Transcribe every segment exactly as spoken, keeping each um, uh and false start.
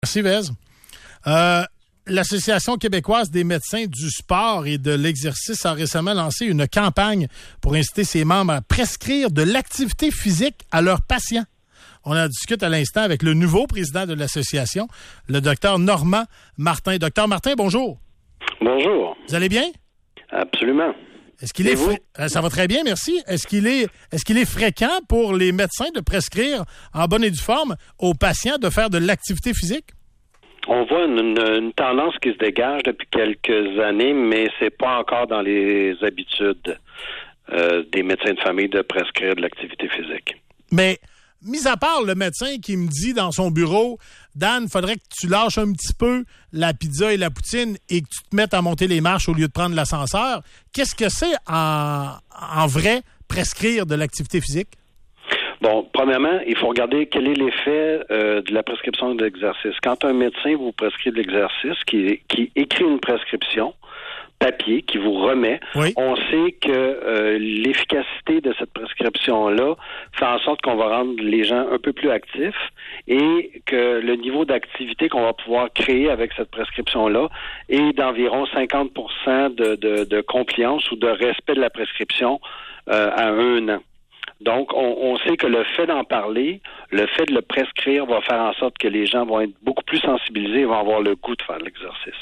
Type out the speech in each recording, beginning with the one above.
Merci, Vez. Euh, L'Association québécoise des médecins du sport et de l'exercice a récemment lancé une campagne pour inciter ses membres à prescrire de l'activité physique à leurs patients. On en discute à l'instant avec le nouveau président de l'association, le docteur Normand Martin. Docteur Martin, bonjour. Bonjour. Vous allez bien? Absolument. Est-ce qu'il est fr... Ça va très bien, merci. Est-ce qu'il est est-ce qu'il est fréquent pour les médecins de prescrire en bonne et due forme aux patients de faire de l'activité physique? On voit une, une, une tendance qui se dégage depuis quelques années, mais c'est pas encore dans les habitudes euh, des médecins de famille de prescrire de l'activité physique. Mais, mis à part le médecin qui me dit dans son bureau, Dan, faudrait que tu lâches un petit peu la pizza et la poutine et que tu te mettes à monter les marches au lieu de prendre l'ascenseur, qu'est-ce que c'est en, en vrai prescrire de l'activité physique? Bon, premièrement, il faut regarder quel est l'effet euh, de la prescription de l'exercice. Quand un médecin vous prescrit de l'exercice, qui, qui écrit une prescription, papier, qui vous remet, oui. On sait que euh, l'efficacité de cette prescription-là fait en sorte qu'on va rendre les gens un peu plus actifs et que le niveau d'activité qu'on va pouvoir créer avec cette prescription-là est d'environ cinquante pour cent de, de, de compliance ou de respect de la prescription euh, à un an. Donc, on, on sait que le fait d'en parler, le fait de le prescrire va faire en sorte que les gens vont être beaucoup plus sensibilisés et vont avoir le goût de faire l'exercice.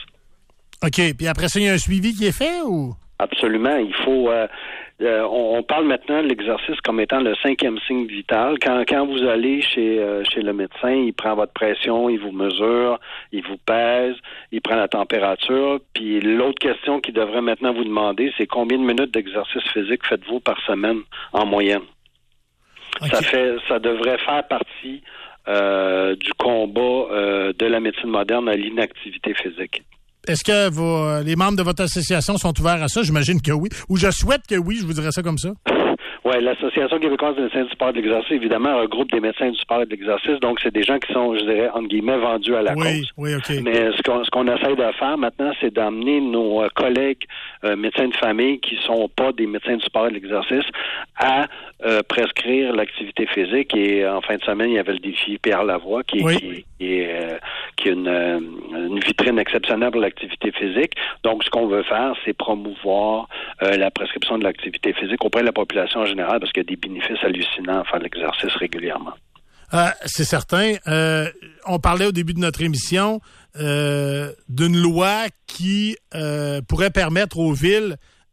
OK. Puis après ça, il y a un suivi qui est fait ou? Absolument. Il faut... Euh, euh, on, on parle maintenant de l'exercice comme étant le cinquième signe vital. Quand, quand vous allez chez, euh, chez le médecin, il prend votre pression, il vous mesure, il vous pèse, il prend la température. Puis l'autre question qu'il devrait maintenant vous demander, c'est combien de minutes d'exercice physique faites-vous par semaine en moyenne? Okay. Ça fait, ça devrait faire partie euh, du combat euh, de la médecine moderne à l'inactivité physique. Est-ce que vos, les membres de votre association sont ouverts à ça? J'imagine que oui. Ou je souhaite que oui, je vous dirais ça comme ça. Oui, l'Association québécoise des médecins du sport et de l'exercice, évidemment, regroupe des médecins du sport et de l'exercice. Donc, c'est des gens qui sont, je dirais, entre guillemets, vendus à la oui, cause. Oui, OK. Mais ce qu'on, ce qu'on essaie de faire maintenant, c'est d'amener nos euh, collègues euh, médecins de famille qui sont pas des médecins du sport et de l'exercice à euh, prescrire l'activité physique. Et en fin de semaine, il y avait le défi Pierre Lavoie qui, oui. qui, qui est, euh, qui est une, euh, une vitrine exceptionnelle pour l'activité physique. Donc, ce qu'on veut faire, c'est promouvoir euh, la prescription de l'activité physique auprès de la population en général parce qu'il y a des bénéfices hallucinants à faire l'exercice régulièrement. Euh, c'est certain. Euh, on parlait au début de notre émission euh, d'une loi qui euh, pourrait permettre aux villes,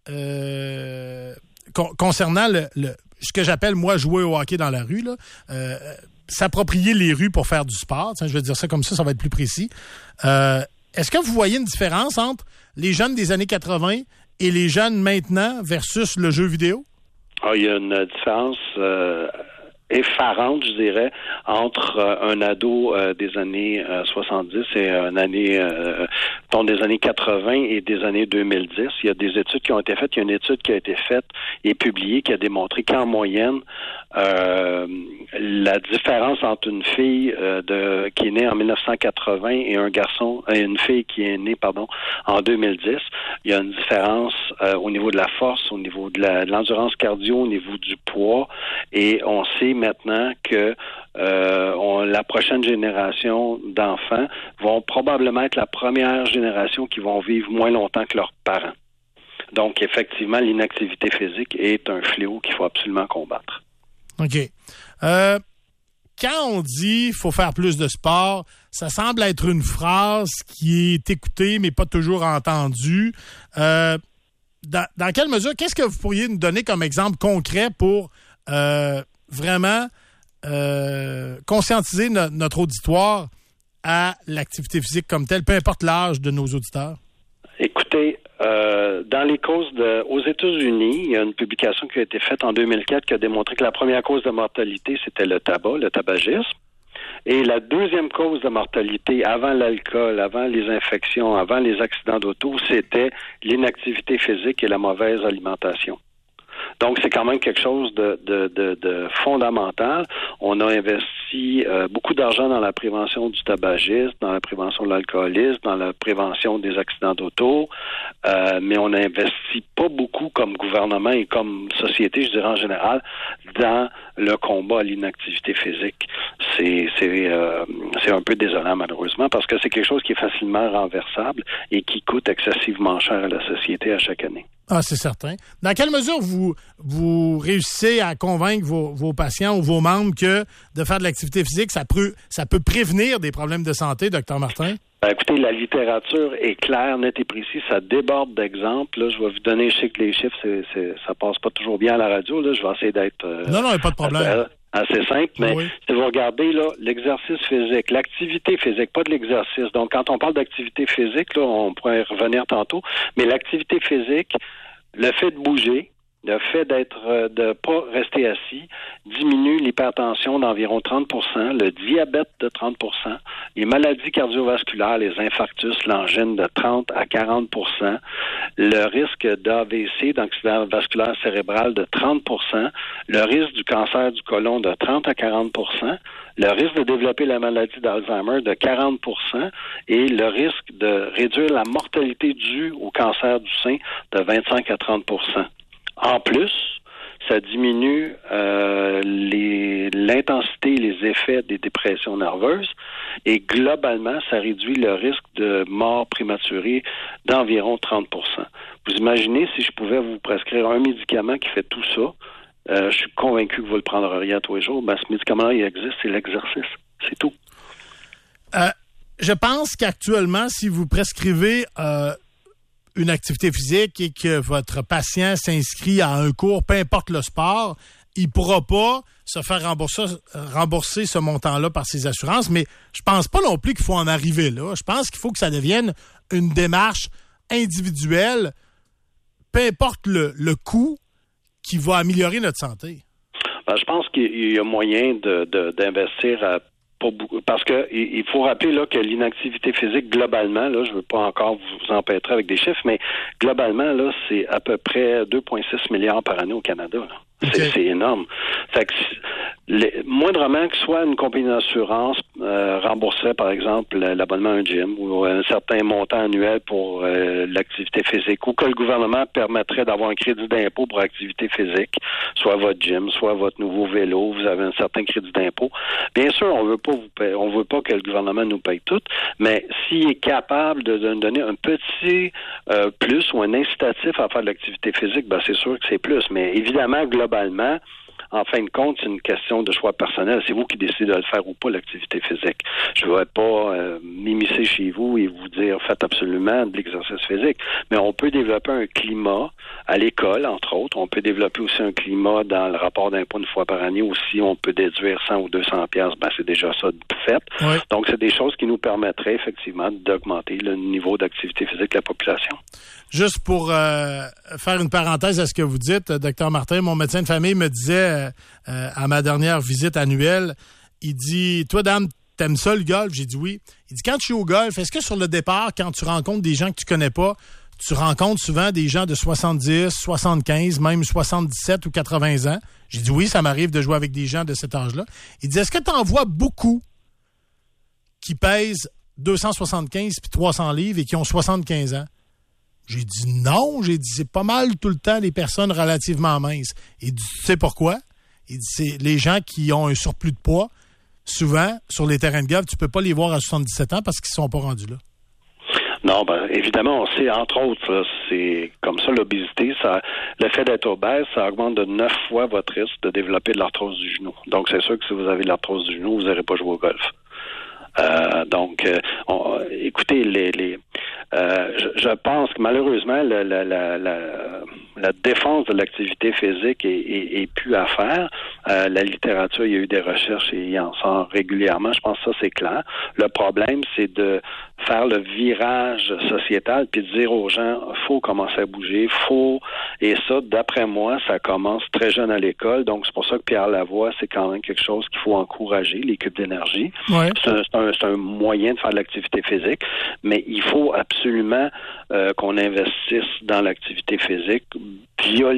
euh, con- concernant le, le, ce que j'appelle, moi, jouer au hockey dans la rue, là, euh, s'approprier les rues pour faire du sport. Je vais dire ça comme ça, ça va être plus précis. Euh, est-ce que vous voyez une différence entre les jeunes des années quatre-vingts et les jeunes maintenant versus le jeu vidéo? Ah, il y a une différence euh, effarante, je dirais, entre euh, un ado euh, des années euh, soixante-dix et un année euh, dont des années quatre-vingts et des années deux mille dix. Il y a des études qui ont été faites. Il y a une étude qui a été faite et publiée qui a démontré qu'en moyenne, euh, la différence entre une fille euh, de qui est née en dix-neuf cent quatre-vingts et un garçon, et une fille qui est née, pardon, en deux mille dix, il y a une différence euh, au niveau de la force, au niveau de, la, de l'endurance cardio, au niveau du poids, et on sait maintenant que euh, on, la prochaine génération d'enfants vont probablement être la première génération qui vont vivre moins longtemps que leurs parents. Donc, effectivement, l'inactivité physique est un fléau qu'il faut absolument combattre. OK. Euh, quand on dit « faut faire plus de sport », ça semble être une phrase qui est écoutée, mais pas toujours entendue. Euh, dans, dans quelle mesure, qu'est-ce que vous pourriez nous donner comme exemple concret pour euh, vraiment euh, conscientiser no- notre auditoire à l'activité physique comme telle, peu importe l'âge de nos auditeurs? Écoutez, euh, dans les causes de, aux États-Unis, il y a une publication qui a été faite en deux mille quatre qui a démontré que la première cause de mortalité, c'était le tabac, le tabagisme. Et la deuxième cause de mortalité avant l'alcool, avant les infections, avant les accidents d'auto, c'était l'inactivité physique et la mauvaise alimentation. Donc, c'est quand même quelque chose de, de, de, de fondamental. On a investi euh, beaucoup d'argent dans la prévention du tabagisme, dans la prévention de l'alcoolisme, dans la prévention des accidents d'auto, euh, mais on n'investit pas beaucoup comme gouvernement et comme société, je dirais en général, dans le combat à l'inactivité physique. C'est, c'est, euh, c'est un peu désolant, malheureusement, parce que c'est quelque chose qui est facilement renversable et qui coûte excessivement cher à la société à chaque année. Ah, c'est certain. Dans quelle mesure vous vous réussissez à convaincre vos, vos patients ou vos membres que de faire de l'activité physique, ça peut, ça peut prévenir des problèmes de santé, docteur Martin? Ben, écoutez, la littérature est claire, nette et précise. Ça déborde d'exemples. Là, je vais vous donner, je sais que les chiffres, c'est, c'est, ça passe pas toujours bien à la radio. Là, je vais essayer d'être... Euh, non, non, il n'y a pas de problème. Assez simple, mais oui. Si vous regardez là, l'exercice physique, l'activité physique, pas de l'exercice. Donc, quand on parle d'activité physique, là, on pourrait y revenir tantôt, mais l'activité physique, le fait de bouger, le fait d'être euh, de pas rester assis diminue l'hypertension d'environ trente pour cent, le diabète de trente pour cent, les maladies cardiovasculaires, les infarctus, l'angine de trente à quarante pour cent, le risque d'A V C, d'accident vasculaire cérébral de trente pour cent, le risque du cancer du côlon de trente à quarante pour cent, le risque de développer la maladie d'Alzheimer de quarante pour cent et le risque de réduire la mortalité due au cancer du sein de vingt-cinq à trente pour cent. En plus, ça diminue euh, les, l'intensité et les effets des dépressions nerveuses et globalement, ça réduit le risque de mort prématurée d'environ trente pour cent. Vous imaginez si je pouvais vous prescrire un médicament qui fait tout ça, euh, je suis convaincu que vous le prendriez à tous les jours. Ben, ce médicament-là, il existe, c'est l'exercice. C'est tout. Euh, je pense qu'actuellement, si vous prescrivez... Euh une activité physique et que votre patient s'inscrit à un cours, peu importe le sport, il ne pourra pas se faire rembourser, rembourser ce montant-là par ses assurances, mais je pense pas non plus qu'il faut en arriver là. Je pense qu'il faut que ça devienne une démarche individuelle, peu importe le, le coût qui va améliorer notre santé. Ben, je pense qu'il y a moyen de, de, d'investir à Pas beaucoup, parce que il faut rappeler là que l'inactivité physique globalement, là, je veux pas encore vous empêtrer avec des chiffres, mais globalement là, c'est à peu près deux virgule six milliards par année au Canada. Là. Okay. C'est, c'est énorme. Fait que les, moindrement que soit une compagnie d'assurance euh, rembourserait par exemple l'abonnement à un gym ou un certain montant annuel pour euh, l'activité physique, ou que le gouvernement permettrait d'avoir un crédit d'impôt pour activité physique, soit votre gym, soit votre nouveau vélo, vous avez un certain crédit d'impôt. Bien sûr, on veut pas vous payer, on veut pas que le gouvernement nous paye tout, mais s'il est capable de, de nous donner un petit euh, plus ou un incitatif à faire de l'activité physique, ben c'est sûr que c'est plus. Mais évidemment, globalement, en fin de compte, c'est une question de choix personnel. C'est vous qui décidez de le faire ou pas, l'activité physique. Je ne vais pas euh, m'immiscer chez vous et vous dire faites absolument de l'exercice physique. Mais on peut développer un climat à l'école, entre autres. On peut développer aussi un climat dans le rapport d'impôt une fois par année aussi. On peut déduire cent ou deux cents piastres. Ben, c'est déjà ça de fait. Oui. Donc, c'est des choses qui nous permettraient effectivement d'augmenter le niveau d'activité physique de la population. Juste pour euh, faire une parenthèse à ce que vous dites, docteur Martin, mon médecin de famille me disait euh, à ma dernière visite annuelle, il dit « Toi, dame, t'aimes ça le golf? » J'ai dit oui. Il dit « Quand tu es au golf, est-ce que sur le départ, quand tu rencontres des gens que tu connais pas, tu rencontres souvent des gens de soixante-dix, soixante-quinze, même soixante-dix-sept ou quatre-vingts ans? » J'ai dit « Oui, ça m'arrive de jouer avec des gens de cet âge-là. » Il dit « Est-ce que tu en vois beaucoup qui pèsent deux cent soixante-quinze puis trois cents livres et qui ont soixante-quinze ans? » J'ai dit non, j'ai dit c'est pas mal tout le temps les personnes relativement minces. Il dit tu sais pourquoi? Il dit c'est les gens qui ont un surplus de poids, souvent sur les terrains de golf, tu peux pas les voir à soixante-dix-sept ans parce qu'ils sont pas rendus là. Non, ben évidemment, on sait, entre autres, là, c'est comme ça, l'obésité, ça, le fait d'être obèse, ça augmente de neuf fois votre risque de développer de l'arthrose du genou. Donc, c'est sûr que si vous avez de l'arthrose du genou, vous n'aurez pas joué au golf. Euh, donc, euh, on, écoutez, les, les euh, je, je pense que malheureusement, la, la, la, la, la défense de l'activité physique est, est, est plus à faire. Euh, la littérature, il y a eu des recherches et il en sort régulièrement. Je pense que ça, c'est clair. Le problème, c'est de faire le virage sociétal puis de dire aux gens, faut commencer à bouger, faut... Et ça, d'après moi, ça commence très jeune à l'école. Donc, c'est pour ça que Pierre Lavoie, c'est quand même quelque chose qu'il faut encourager, les cubes d'énergie. Ouais. C'est, un, c'est, un, c'est un moyen de faire de l'activité physique, mais il faut absolument euh, qu'on investisse dans l'activité physique via le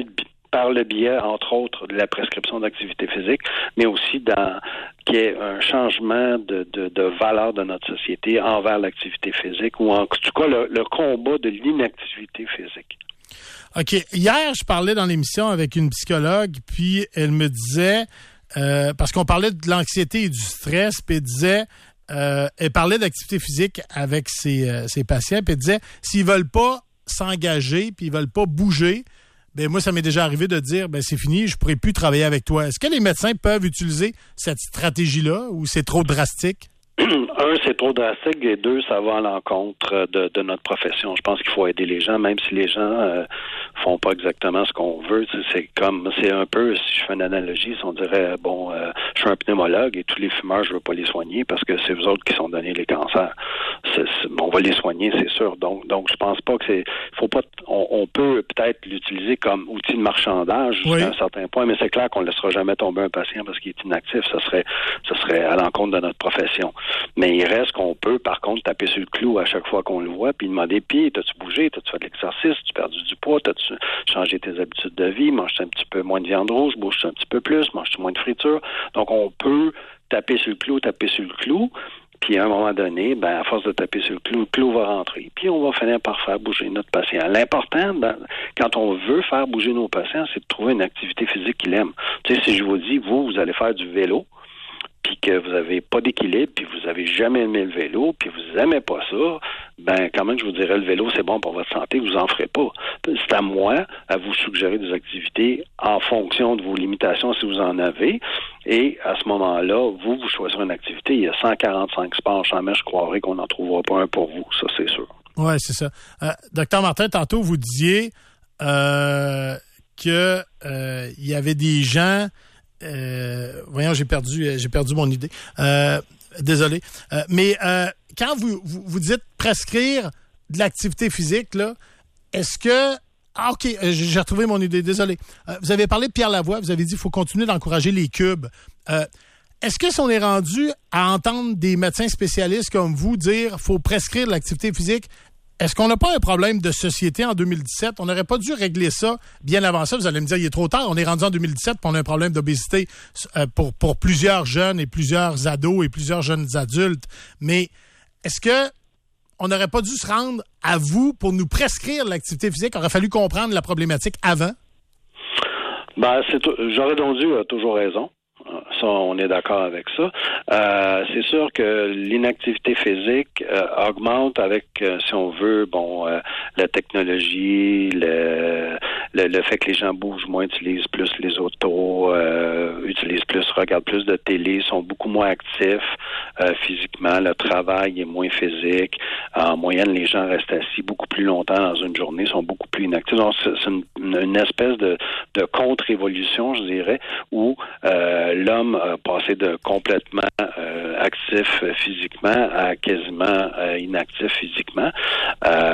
par le biais, entre autres, de la prescription d'activité physique, mais aussi dans qu'il y ait un changement de, de, de valeur de notre société envers l'activité physique, ou en tout cas le, le combat de l'inactivité physique. OK. Hier, je parlais dans l'émission avec une psychologue, puis elle me disait, euh, parce qu'on parlait de l'anxiété et du stress, puis elle disait, euh, elle parlait d'activité physique avec ses, euh, ses patients, puis elle disait, s'ils veulent pas s'engager, puis ils veulent pas bouger, ben moi, ça m'est déjà arrivé de dire, ben c'est fini, je pourrai plus travailler avec toi. Est-ce que les médecins peuvent utiliser cette stratégie-là, ou c'est trop drastique? Un, c'est trop drastique, et deux, ça va à l'encontre de, de notre profession. Je pense qu'il faut aider les gens, même si les gens euh, font pas exactement ce qu'on veut. C'est comme, c'est un peu, si je fais une analogie, si on dirait, bon, euh, je suis un pneumologue et tous les fumeurs, je veux pas les soigner parce que c'est eux autres qui sont donnés les cancers. C'est, c'est, on va les soigner, c'est sûr. Donc, donc, je pense pas que c'est, faut pas, on, on peut peut-être l'utiliser comme outil de marchandage jusqu'à oui. un certain point, mais c'est clair qu'on ne laissera jamais tomber un patient parce qu'il est inactif. Ça serait, ça serait à l'encontre de notre profession. Mais il reste qu'on peut, par contre, taper sur le clou à chaque fois qu'on le voit, puis demander, puis, t'as-tu bougé, t'as-tu fait de l'exercice, t'as-tu perdu du poids, t'as-tu changé tes habitudes de vie, manges-tu un petit peu moins de viande rouge, bouges-tu un petit peu plus, manges-tu moins de friture. Donc, on peut taper sur le clou, taper sur le clou, puis à un moment donné, ben, à force de taper sur le clou, le clou va rentrer. Puis on va finir par faire bouger notre patient. L'important, ben, quand on veut faire bouger nos patients, c'est de trouver une activité physique qu'il aime. Tu sais, si je vous dis, vous, vous allez faire du vélo, puis que vous avez pas d'équilibre, puis vous avez jamais aimé le vélo, puis vous aimez pas ça, ben quand même je vous dirais le vélo c'est bon pour votre santé, vous en ferez pas. C'est à moi à vous suggérer des activités en fonction de vos limitations si vous en avez, et à ce moment-là, vous, vous choisirez une activité. Il y a cent quarante-cinq sports, jamais je croirais qu'on n'en trouvera pas un pour vous, ça c'est sûr. Oui, c'est ça. Euh, Docteur Martin, tantôt vous disiez euh, que euh, il y avait des gens Euh, voyons, j'ai perdu, j'ai perdu mon idée. Euh, désolé. Euh, mais euh, quand vous, vous vous dites prescrire de l'activité physique, là, est-ce que ah ok, j'ai retrouvé mon idée. Désolé. Euh, vous avez parlé de Pierre Lavoie. Vous avez dit qu'il faut continuer d'encourager les cubes. Euh, est-ce que si on est rendu à entendre des médecins spécialistes comme vous dire faut prescrire de l'activité physique, est-ce qu'on n'a pas un problème de société en deux mille dix-sept? On n'aurait pas dû régler ça bien avant ça. Vous allez me dire, il est trop tard. On est rendu en deux mille dix-sept puis on a un problème d'obésité pour, pour plusieurs jeunes et plusieurs ados et plusieurs jeunes adultes. Mais est-ce que on n'aurait pas dû se rendre à vous pour nous prescrire l'activité physique? Il aurait fallu comprendre la problématique avant? Ben, c'est t- j'aurais donc dû euh, toujours raison. Ça, on est d'accord avec ça. Euh, c'est sûr que l'inactivité physique euh, augmente avec, euh, si on veut, bon, euh, la technologie, le, le, le fait que les gens bougent moins, utilisent plus les autos, euh, utilisent plus, regardent plus de télé, sont beaucoup moins actifs euh, physiquement. Le travail est moins physique. En moyenne, les gens restent assis beaucoup plus longtemps dans une journée, sont beaucoup plus inactifs. Donc, c'est, c'est une, une espèce de, de contre-évolution, je dirais, où euh, l'homme a passé de complètement euh, actif physiquement à quasiment euh, inactif physiquement. Euh,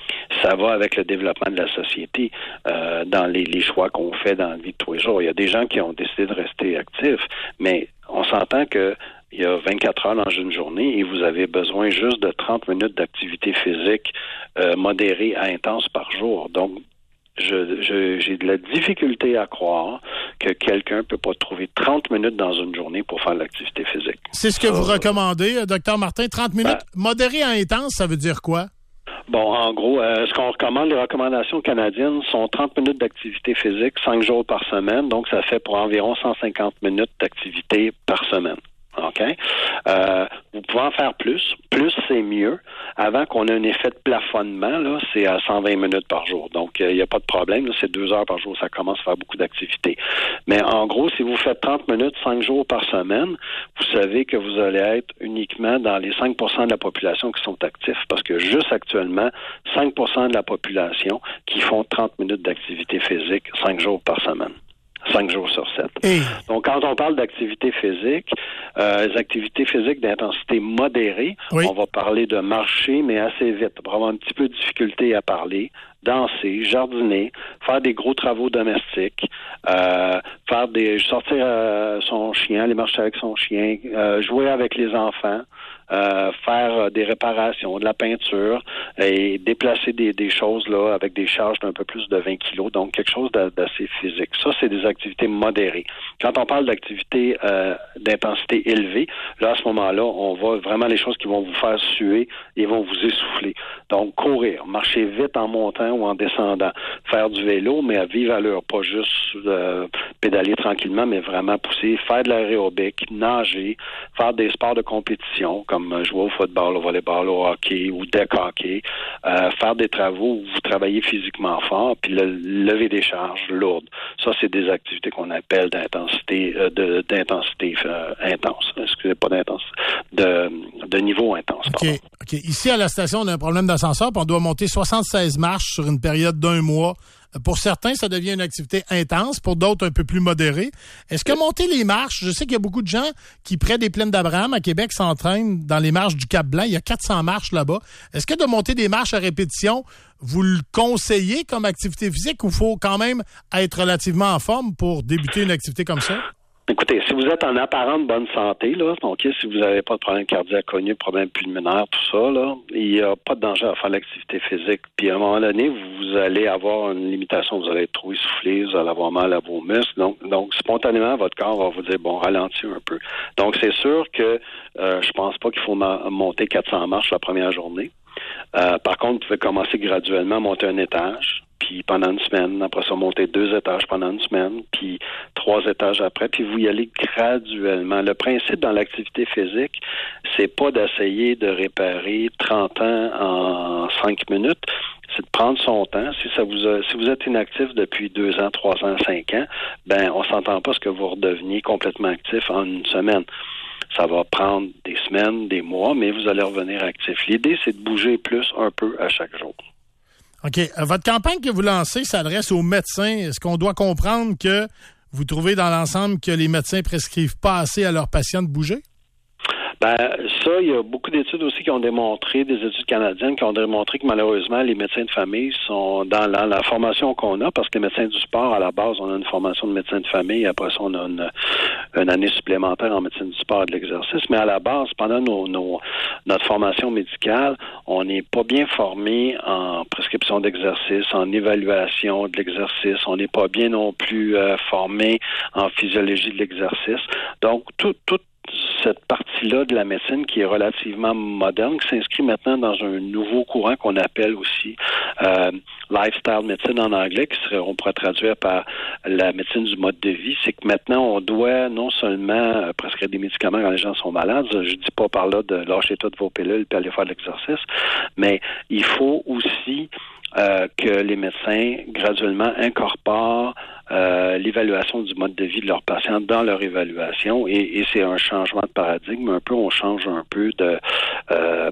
ça va avec le développement de la société euh, dans les, les choix qu'on fait dans la vie de tous les jours. Il y a des gens qui ont décidé de rester actifs, mais on s'entend que il y a vingt-quatre heures dans une journée et vous avez besoin juste de trente minutes d'activité physique euh, modérée à intense par jour. Donc, Je, je, j'ai de la difficulté à croire que quelqu'un peut pas trouver trente minutes dans une journée pour faire de l'activité physique. C'est ce que ça, vous recommandez, Docteur Martin, trente minutes? Ben, modéré à intense, ça veut dire quoi? Bon, en gros, euh, ce qu'on recommande, les recommandations canadiennes sont trente minutes d'activité physique, cinq jours par semaine, donc ça fait pour environ cent cinquante minutes d'activité par semaine. OK? Euh, vous pouvez en faire plus. Plus, c'est mieux. Avant qu'on ait un effet de plafonnement, là, c'est à cent vingt minutes par jour. Donc, il euh, n'y a pas de problème. Là, c'est deux heures par jour. Ça commence à faire beaucoup d'activité. Mais en gros, si vous faites trente minutes, cinq jours par semaine, vous savez que vous allez être uniquement dans les cinq pour cent de la population qui sont actifs. Parce que juste actuellement, cinq pour cent de la population qui font trente minutes d'activité physique, cinq jours par semaine. Cinq jours sur sept. Hey. Donc, quand on parle d'activité physique, euh, les activités physiques d'intensité modérée, oui. On va parler de marcher, mais assez vite, pour avoir un petit peu de difficulté à parler, danser, jardiner, faire des gros travaux domestiques, euh, faire des sortir euh, son chien, aller marcher avec son chien, euh, jouer avec les enfants, euh, faire des réparations, de la peinture et déplacer des, des choses là avec des charges d'un peu plus de vingt kilos, donc quelque chose d'assez physique. Ça, c'est des activités modérées. Quand on parle d'activités euh, d'intensité élevée, là, à ce moment-là, on va vraiment les choses qui vont vous faire suer et vont vous essouffler. Donc, courir, marcher vite en montant ou en descendant, faire du vélo, mais à vive allure, pas juste euh, pédaler tranquillement, mais vraiment pousser, faire de l'aérobic, nager, faire des sports de compétition, comme jouer au football, au volleyball, au hockey ou deck hockey, euh, faire des travaux où vous travaillez physiquement fort, puis le, lever des charges lourdes. Ça, c'est des activités qu'on appelle d'intensité, euh, de, d'intensité euh, intense. Excusez, pas d'intensité, de, de niveau intense. OK. OK. Ici, à la station, on a un problème d'ascenseur, puis on doit monter soixante-seize marches sur une période d'un mois. Pour certains, ça devient une activité intense, pour d'autres, un peu plus modérée. Est-ce que monter les marches, je sais qu'il y a beaucoup de gens qui, près des plaines d'Abraham, à Québec, s'entraînent dans les marches du Cap-Blanc. Il y a quatre cents marches là-bas. Est-ce que de monter des marches à répétition, vous le conseillez comme activité physique ou faut quand même être relativement en forme pour débuter une activité comme ça? Écoutez, si vous êtes en apparente bonne santé, là, donc si vous n'avez pas de problème cardiaque connu, problème pulmonaire, tout ça, là, il n'y a pas de danger à faire l'activité physique. Puis à un moment donné, vous allez avoir une limitation, vous allez être trop essoufflé, vous allez avoir mal à vos muscles. Donc, donc spontanément, votre corps va vous dire, bon, ralentis un peu. Donc, c'est sûr que euh, je pense pas qu'il faut ma- monter quatre cents marches la première journée. Euh, par contre, vous pouvez commencer graduellement à monter un étage. Puis pendant une semaine, après ça, monter deux étages pendant une semaine, puis trois étages après, puis vous y allez graduellement. Le principe dans l'activité physique, c'est pas d'essayer de réparer trente ans en cinq minutes, c'est de prendre son temps. Si ça vous a, si vous êtes inactif depuis deux ans, trois ans, cinq ans, ben on s'entend pas à ce que vous redeveniez complètement actif en une semaine. Ça va prendre des semaines, des mois, mais vous allez revenir actif. L'idée, c'est de bouger plus un peu à chaque jour. OK. Votre campagne que vous lancez s'adresse aux médecins. Est-ce qu'on doit comprendre que vous trouvez dans l'ensemble que les médecins prescrivent pas assez à leurs patients de bouger? Ben, ça, il y a beaucoup d'études aussi qui ont démontré, des études canadiennes qui ont démontré que malheureusement, les médecins de famille sont dans la, la formation qu'on a, parce que les médecins du sport, à la base, on a une formation de médecin de famille, après ça, on a une, une année supplémentaire en médecine du sport et de l'exercice, mais à la base, pendant nos, nos, notre formation médicale, on n'est pas bien formé en prescription d'exercice, en évaluation de l'exercice, on n'est pas bien non plus euh, formé en physiologie de l'exercice. Donc, tout, tout cette partie-là de la médecine qui est relativement moderne, qui s'inscrit maintenant dans un nouveau courant qu'on appelle aussi euh, lifestyle médecine en anglais, qui serait, on pourrait traduire par la médecine du mode de vie. C'est que maintenant, on doit non seulement prescrire des médicaments quand les gens sont malades, je dis pas par là de lâcher toutes vos pilules et aller faire de l'exercice, mais il faut aussi euh, que les médecins graduellement incorporent Euh, l'évaluation du mode de vie de leurs patients dans leur évaluation et, et c'est un changement de paradigme. Un peu, on change un peu de euh,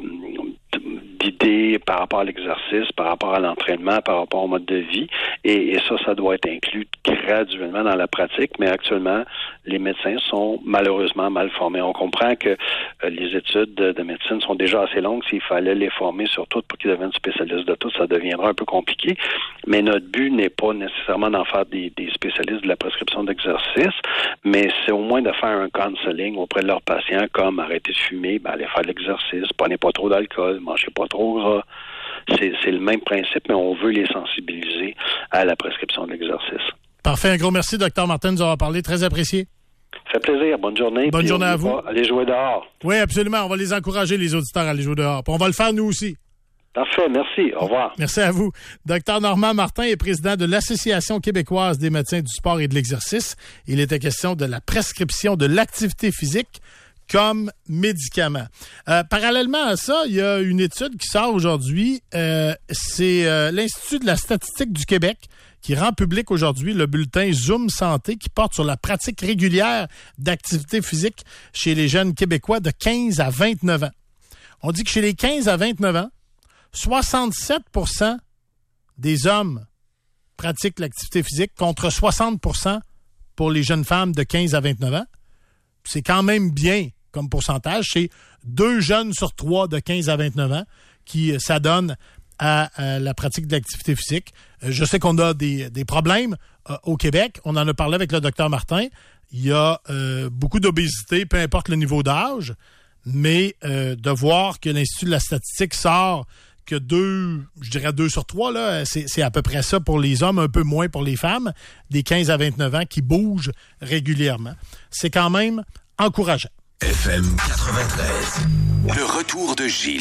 d'idées par rapport à l'exercice, par rapport à l'entraînement, par rapport au mode de vie et, et ça, ça doit être inclus graduellement dans la pratique, mais actuellement, les médecins sont malheureusement mal formés. On comprend que euh, les études de, de médecine sont déjà assez longues. S'il fallait les former sur tout pour qu'ils deviennent spécialistes de tout, ça deviendra un peu compliqué, mais notre but n'est pas nécessairement d'en faire des, des spécialistes de la prescription d'exercice, mais c'est au moins de faire un counseling auprès de leurs patients, comme arrêter de fumer, ben, aller faire de l'exercice, prenez pas trop d'alcool, mangez pas trop gras. C'est, c'est le même principe, mais on veut les sensibiliser à la prescription de l'exercice. Parfait. Un gros merci, docteur Martin, de nous avoir parlé. Très apprécié. Ça fait plaisir. Bonne journée. Bonne journée à vous. Pas, allez jouer dehors. Oui, absolument. On va les encourager, les auditeurs, à aller jouer dehors. Puis on va le faire, nous aussi. Parfait. Merci. Au revoir. Merci à vous. Docteur Normand Martin est président de l'Association québécoise des médecins du sport et de l'exercice. Il était question de la prescription de l'activité physique comme médicament. Euh, parallèlement à ça, il y a une étude qui sort aujourd'hui. Euh, c'est euh, l'Institut de la statistique du Québec qui rend public aujourd'hui le bulletin Zoom Santé qui porte sur la pratique régulière d'activité physique chez les jeunes Québécois de quinze à vingt-neuf ans. On dit que chez les quinze à vingt-neuf ans, soixante-sept pour cent des hommes pratiquent l'activité physique contre soixante pour cent pour les jeunes femmes de quinze à vingt-neuf ans. C'est quand même bien comme pourcentage. C'est deux jeunes sur trois de quinze à vingt-neuf ans qui s'adonnent à, à la pratique de l'activité physique. Je sais qu'on a des, des problèmes euh, au Québec. On en a parlé avec le docteur Martin. Il y a euh, beaucoup d'obésité, peu importe le niveau d'âge. mais euh, de voir que l'Institut de la statistique sort que deux, je dirais deux sur trois, là, c'est, c'est à peu près ça pour les hommes, un peu moins pour les femmes, des quinze à vingt-neuf ans qui bougent régulièrement. C'est quand même encourageant. F M quatre-vingt-treize. Le retour de Gilles.